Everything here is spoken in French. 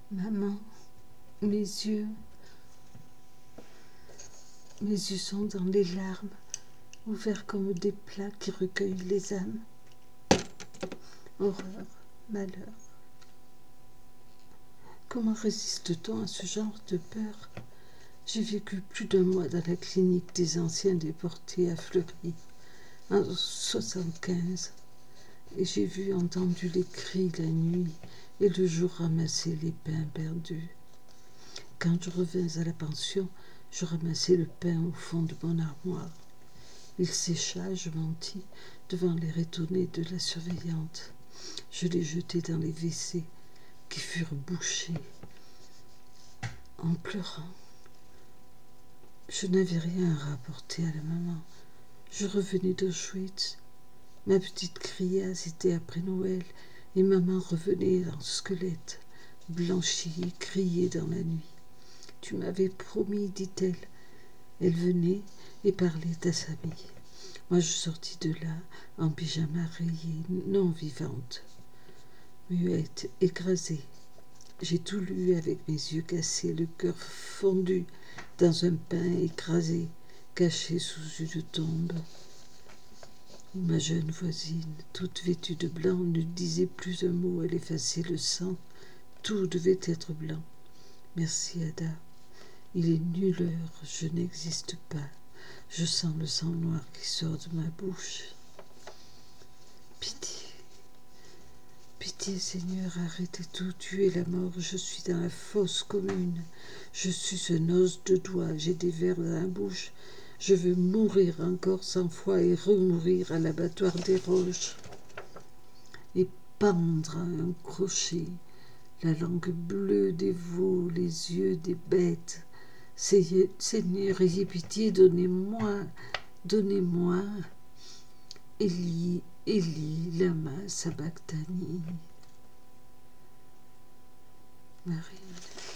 Maman, mes yeux sont dans les larmes, ouverts comme des plats qui recueillent les âmes. Horreur, malheur. Comment résiste-t-on à ce genre de peur? J'ai vécu plus d'un mois dans la clinique des anciens déportés à Fleury, en 75, et j'ai vu, entendu les cris la nuit et le jour ramasser les pains perdus. Quand je revins à la pension, je ramassai le pain au fond de mon armoire. Il sécha, je mentis, devant l'air étonné de la surveillante. Je l'ai jeté dans les WC, qui furent bouchés. En pleurant, je n'avais rien à rapporter à la maman. Je revenais d'Auschwitz. Ma petite criait, c'était après Noël, et maman revenait en squelette, blanchie, criait dans la nuit. Tu m'avais promis, dit-elle. Elle venait et parlait à sa mère. Moi, je sortis de là, en pyjama rayé, non vivante, muette, écrasée. J'ai tout lu avec mes yeux cassés, le cœur fondu dans un pain écrasé, caché sous une tombe. Ma jeune voisine, toute vêtue de blanc, ne disait plus un mot, elle effaçait le sang. Tout devait être blanc. Merci, Ada. Il est nulle heure, je n'existe pas. Je sens le sang noir qui sort de ma bouche. Pitié. Pitié, Seigneur, arrêtez tout, tuez la mort, je suis dans la fosse commune. Je suis un os de doigt, j'ai des vers dans la bouche. Je veux mourir encore 100 fois et remourir à l'abattoir des roches. Et pendre à un crochet, la langue bleue des veaux, les yeux des bêtes. Seigneur, ayez pitié, donnez-moi. Eli, Eli, lama sabachthani. Marie.